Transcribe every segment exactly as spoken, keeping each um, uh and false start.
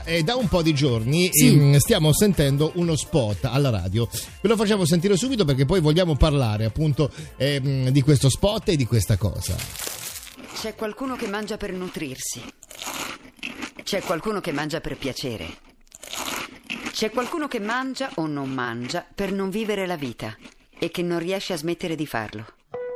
eh, da un po' di giorni Sì. ehm, stiamo sentendo uno spot alla radio. Ve lo facciamo sentire subito perché poi vogliamo parlare appunto ehm, di questo spot e di questa cosa. C'è qualcuno che mangia per nutrirsi. C'è qualcuno che mangia per piacere. C'è qualcuno che mangia o non mangia per non vivere la vita e che non riesce a smettere di farlo.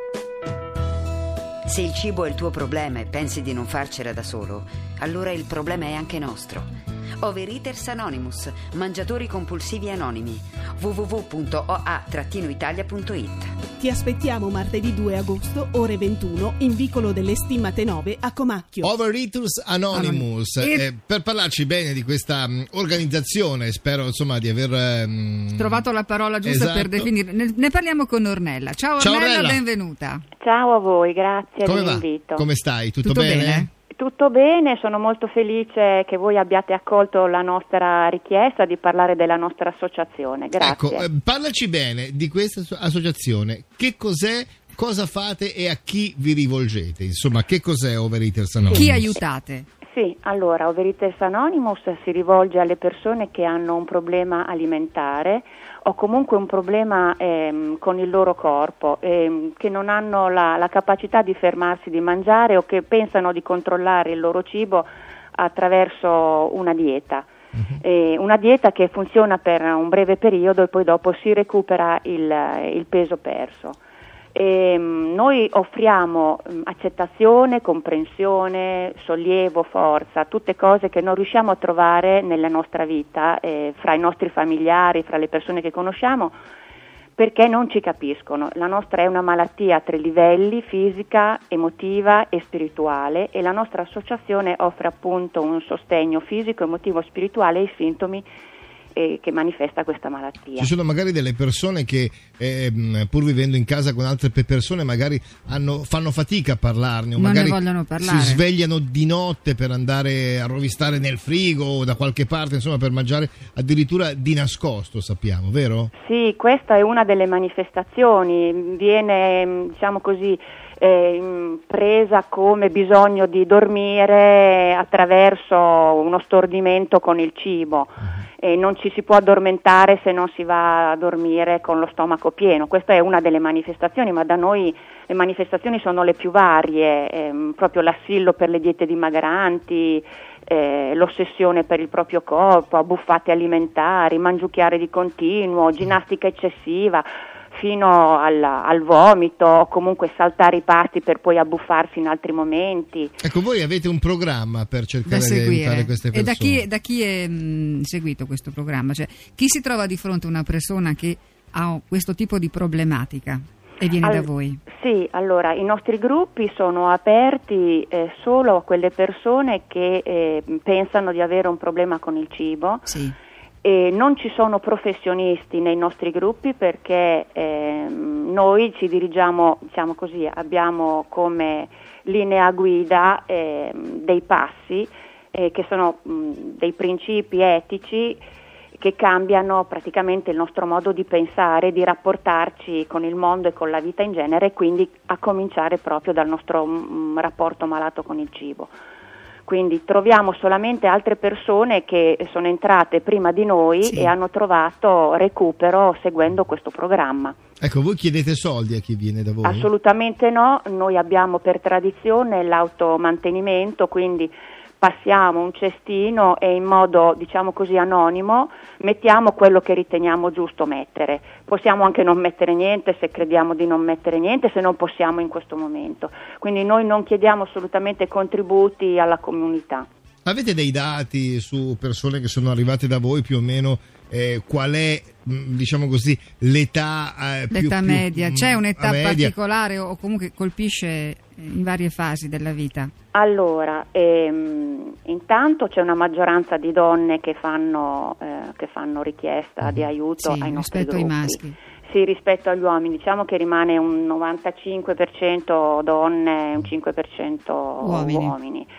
Se il cibo è il tuo problema e pensi di non farcela da solo, allora il problema è anche nostro. Overeaters Anonymous, mangiatori compulsivi anonimi. w w w punto o a italia punto it. Ti aspettiamo martedì due agosto, ore ventuno, in vicolo delle Stimmate nove a Comacchio. Overeaters Anonymous. E... Eh, per parlarci bene di questa um, organizzazione, spero insomma di aver um... trovato la parola giusta esatto. per definire. Ne, ne parliamo con Ornella. Ciao, Ciao, Ornella, Ornella. benvenuta. Ciao a voi, grazie Come va? dell'invito. Come stai? Tutto, Tutto bene? bene? Tutto bene, sono molto felice che voi abbiate accolto la nostra richiesta di parlare della nostra associazione. Grazie. Ecco, eh, parlaci bene di questa asso- associazione. Che cos'è? Cosa fate e a chi vi rivolgete? Insomma, che cos'è Overeaters Anonymous? Chi aiutate? Sì, allora, Overeaters Anonymous si rivolge alle persone che hanno un problema alimentare o comunque un problema ehm, con il loro corpo, ehm, che non hanno la, la capacità di fermarsi di mangiare o che pensano di controllare il loro cibo attraverso una dieta. Uh-huh. Eh, una dieta che funziona per un breve periodo e poi dopo si recupera il, il peso perso. E, um, noi offriamo um, accettazione, comprensione, sollievo, forza, tutte cose che non riusciamo a trovare nella nostra vita, eh, fra i nostri familiari, fra le persone che conosciamo, perché non ci capiscono. La nostra è una malattia a tre livelli, fisica, emotiva e spirituale, e la nostra associazione offre appunto un sostegno fisico, emotivo, spirituale ai sintomi eh, che manifesta questa malattia. Ci sono magari delle persone che eh, pur vivendo in casa con altre persone magari hanno, fanno fatica a parlarne o Non magari ne vogliono parlare. si svegliano di notte per andare a rovistare nel frigo o da qualche parte, insomma, per mangiare addirittura di nascosto, sappiamo, vero? Sì, questa è una delle manifestazioni, viene, diciamo così, eh, presa come bisogno di dormire attraverso uno stordimento con il cibo. Uh-huh. E non ci si può addormentare se non si va a dormire con lo stomaco pieno. Questa è una delle manifestazioni, ma da noi le manifestazioni sono le più varie, ehm, proprio l'assillo per le diete dimagranti, eh, l'ossessione per il proprio corpo, abbuffate alimentari, mangiucchiare di continuo, ginnastica eccessiva, fino al, al vomito, o comunque saltare i pasti per poi abbuffarsi in altri momenti. Ecco, voi avete un programma per cercare Da di seguire. aiutare queste persone. E da chi, da chi è mh, seguito questo programma? Cioè, chi si trova di fronte a una persona che ha questo tipo di problematica e viene All- da voi? Sì, allora i nostri gruppi sono aperti eh, solo a quelle persone che eh, pensano di avere un problema con il cibo. Sì. E non ci sono professionisti nei nostri gruppi perché ehm, noi ci dirigiamo, diciamo così, abbiamo come linea guida ehm, dei passi eh, che sono mh, dei principi etici che cambiano praticamente il nostro modo di pensare, di rapportarci con il mondo e con la vita in genere, e quindi a cominciare proprio dal nostro mh, rapporto malato con il cibo. Quindi troviamo solamente altre persone che sono entrate prima di noi, sì, e hanno trovato recupero seguendo questo programma. Ecco, voi chiedete soldi a chi viene da voi? Assolutamente no, noi abbiamo per tradizione l'automantenimento, quindi passiamo un cestino e in modo, diciamo così, anonimo mettiamo quello che riteniamo giusto mettere. Possiamo anche non mettere niente se crediamo di non mettere niente, se non possiamo in questo momento. Quindi noi non chiediamo assolutamente contributi alla comunità. Avete dei dati su persone che sono arrivate da voi più o meno? Eh, qual è, diciamo così, l'età eh, l'età più, media? più, C'è un'età media? particolare o comunque colpisce in varie fasi della vita? Allora, ehm, intanto c'è una maggioranza di donne che fanno, eh, che fanno richiesta uh-huh. di aiuto sì, ai nostri rispetto gruppi. ai maschi. Sì, rispetto agli uomini, diciamo che rimane un novantacinque per cento donne e un cinque per cento uomini. uomini.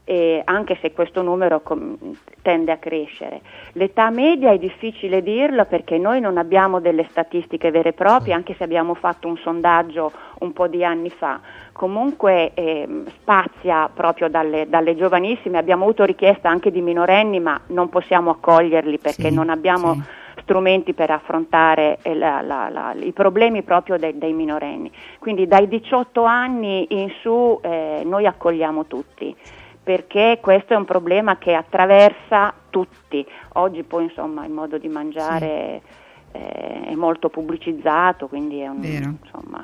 e anche se questo numero com- tende a crescere. L'età media è difficile dirlo perché noi non abbiamo delle statistiche vere e proprie, anche se abbiamo fatto un sondaggio un po' di anni fa. Comunque eh, spazia proprio dalle, dalle giovanissime, abbiamo avuto richiesta anche di minorenni, ma non possiamo accoglierli perché sì, non abbiamo sì. strumenti per affrontare la, la, la, i problemi proprio dei, dei minorenni. Quindi dai diciotto anni in su eh, noi accogliamo tutti, perché questo è un problema che attraversa tutti. Oggi poi insomma il modo di mangiare sì. eh, è molto pubblicizzato, quindi è un, insomma,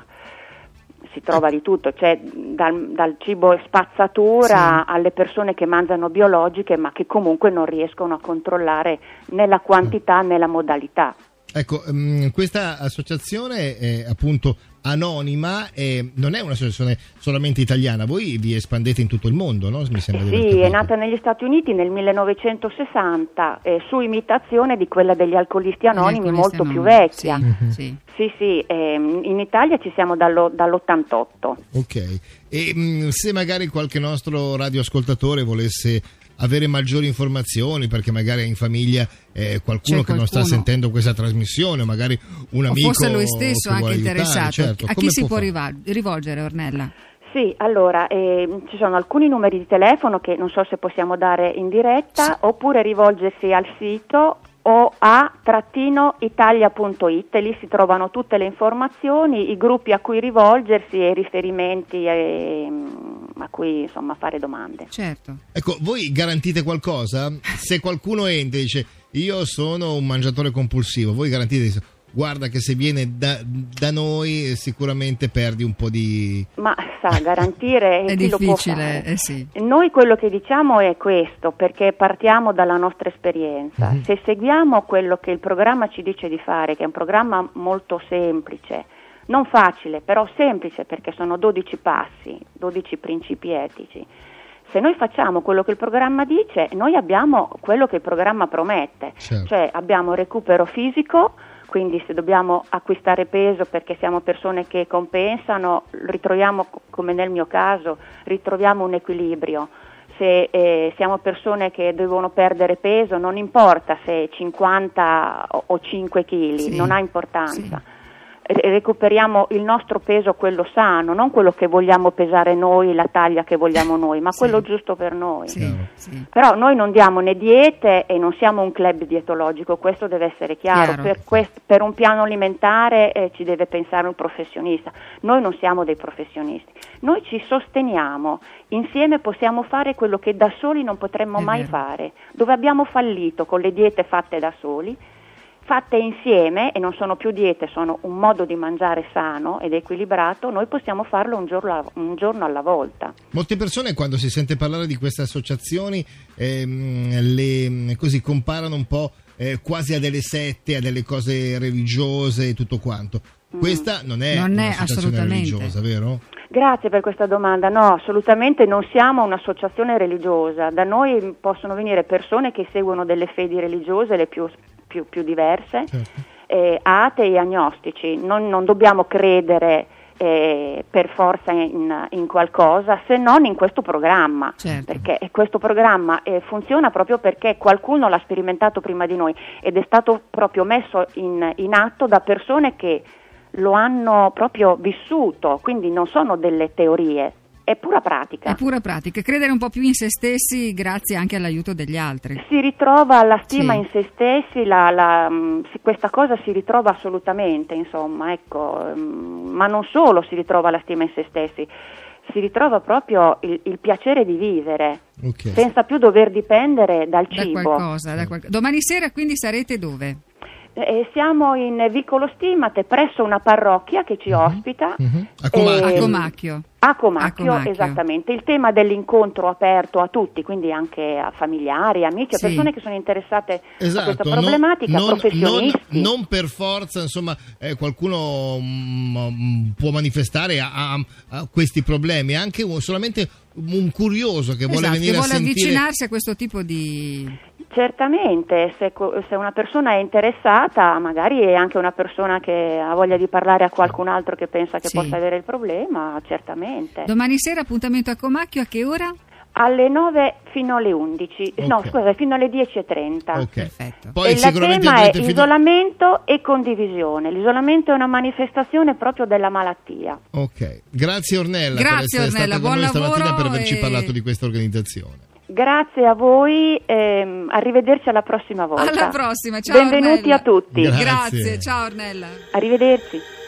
si trova di tutto, cioè dal, dal cibo spazzatura sì. alle persone che mangiano biologiche ma che comunque non riescono a controllare né la quantità né la modalità. Ecco, um, questa associazione è appunto anonima e non è un'associazione solamente italiana, voi vi espandete in tutto il mondo, no? Mi sembra di aver Sì, capito. è nata negli Stati Uniti nel millenovecentosessanta eh, su imitazione di quella degli alcolisti anonimi, alcolisti molto anonimi. più vecchia. Sì, Mm-hmm. sì. Sì, sì, ehm, in Italia ci siamo dallo, dall'ottantotto. Ok, e mh, se magari qualche nostro radioascoltatore volesse avere maggiori informazioni, perché magari è in famiglia eh, qualcuno C'è che non sta qualcuno. sentendo questa trasmissione, o magari un O amico forse lui stesso che anche vuole interessato, aiutare, certo. a Come chi si può fare? rival- rivolgere, Ornella? Sì, allora ehm, ci sono alcuni numeri di telefono che non so se possiamo dare in diretta, Sì. oppure rivolgersi al sito o a trattino italia punto it, lì si trovano tutte le informazioni, i gruppi a cui rivolgersi e i riferimenti e, a cui insomma fare domande. Certo. Ecco, voi garantite qualcosa? Se qualcuno entra e dice io sono un mangiatore compulsivo, voi garantite, guarda che se viene da, da noi sicuramente perdi un po' di... Ma sa, garantire È chi lo può difficile, fare? eh sì. Noi quello che diciamo è questo, perché partiamo dalla nostra esperienza. Mm-hmm. Se seguiamo quello che il programma ci dice di fare, che è un programma molto semplice, non facile, però semplice perché sono dodici passi, dodici principi etici. Se noi facciamo quello che il programma dice, noi abbiamo quello che il programma promette, Certo. cioè abbiamo recupero fisico. Quindi se dobbiamo acquistare peso perché siamo persone che compensano, ritroviamo, come nel mio caso, ritroviamo un equilibrio. Se eh, siamo persone che devono perdere peso, non importa se cinquanta o cinque chili, Sì. non ha importanza. Sì. Recuperiamo il nostro peso, quello sano, non quello che vogliamo pesare noi, la taglia che vogliamo noi, ma Sì. quello giusto per noi. Sì, sì. Però noi non diamo né diete e non siamo un club dietologico, questo deve essere chiaro. Chiaro. Per, quest- per un piano alimentare eh, ci deve pensare un professionista. Noi non siamo dei professionisti, noi ci sosteniamo, insieme possiamo fare quello che da soli non potremmo È mai vero. fare, dove abbiamo fallito con le diete fatte da soli. Fatte insieme, e non sono più diete, sono un modo di mangiare sano ed equilibrato, noi possiamo farlo un giorno, un giorno alla volta. Molte persone quando si sente parlare di queste associazioni ehm, le così comparano un po' eh, quasi a delle sette, a delle cose religiose e tutto quanto. Questa non è Non è un'associazione assolutamente. religiosa, vero? Grazie per questa domanda. No, assolutamente non siamo un'associazione religiosa. Da noi possono venire persone che seguono delle fedi religiose, le più, più, più diverse, Certo. eh, atei e agnostici. Non, non dobbiamo credere eh, per forza in, in qualcosa, se non in questo programma. Certo. Perché questo programma eh, funziona proprio perché qualcuno l'ha sperimentato prima di noi ed è stato proprio messo in, in atto da persone che lo hanno proprio vissuto, quindi non sono delle teorie, è pura pratica. È pura pratica, credere un po' più in se stessi grazie anche all'aiuto degli altri. Si ritrova la stima Sì. in se stessi, la, la, mh, si- questa cosa si ritrova assolutamente, insomma, ecco, mh, ma non solo si ritrova la stima in se stessi, si ritrova proprio il, il piacere di vivere, Ok. senza più dover dipendere dal Da cibo. qualcosa, da qualc- Domani sera quindi sarete dove? Eh, siamo in Vicolo Stimate presso una parrocchia che ci ospita. Mhm. A Eh, Comacchio. A Comacchio. A Comacchio, A Comacchio. esattamente. Il tema dell'incontro aperto a tutti, quindi anche a familiari, amici, a Sì. persone che sono interessate a Esatto, questa non- problematica, non, professionisti. non- non per forza, insomma, eh, qualcuno mm, mm, può manifestare a, a- a questi problemi, anche un- solamente un curioso che vuole Esatto, venire che vuole a sentire. avvicinarsi a questo tipo di... Certamente, se, co- se una persona è interessata, magari è anche una persona che ha voglia di parlare a qualcun altro che pensa che Sì. possa avere il problema, certamente. Domani sera appuntamento a Comacchio, a che ora? Alle nove fino alle undici, Okay. no scusa, fino alle dieci e trenta. Ok. Perfetto. Poi E il sicuramente tema è avrete fino- isolamento e condivisione. L'isolamento è una manifestazione proprio della malattia. Ok, grazie Ornella per Grazie, essere Ornella, stata con buon noi stamattina, lavoro per averci e- parlato di questa organizzazione. Grazie a voi, ehm, arrivederci alla prossima volta. Alla prossima, ciao Benvenuti Ornella. a tutti. Grazie. Grazie, ciao Ornella. Arrivederci.